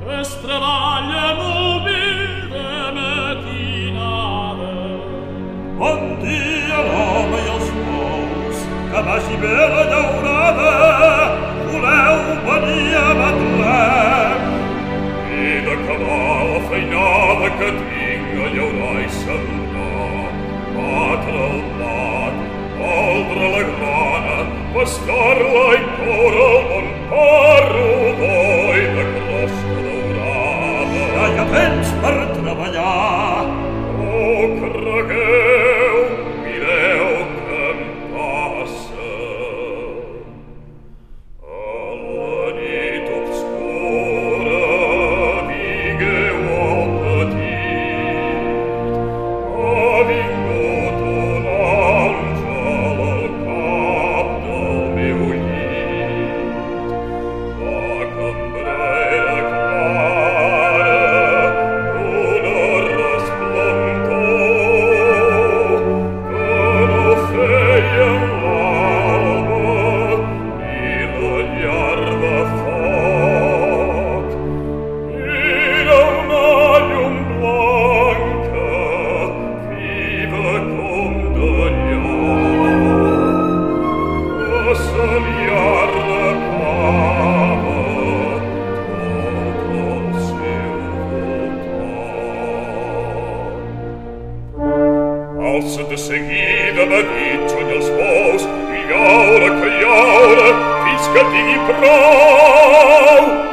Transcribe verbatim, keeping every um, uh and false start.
es treballa mobil de matinada. Bon dia l'home i els bous, que vagi bé la llaurada, voleu venir a Betlem. I d'acabar la feinada que tinc a llaurar i sembrar, batre el blat, moldre la grana, pastar-la i córrer el bon parro d'oi de closca daurada. Ja hi ha temps per treballar. Oh, cregueu, mireu què em passa. A la nit obscura digueu al petit, ha vingut un àngel al cap del meu llit. La cambrera clara d'una resplentor que no feia l'alba ni la llar de foc. Era una llum blanca, viva com d'allà, que se li arrepava tot el seu voltant. Alça't de seguida, m'ha dit, juny els bous, i llaura que llaura fins que tingui prou.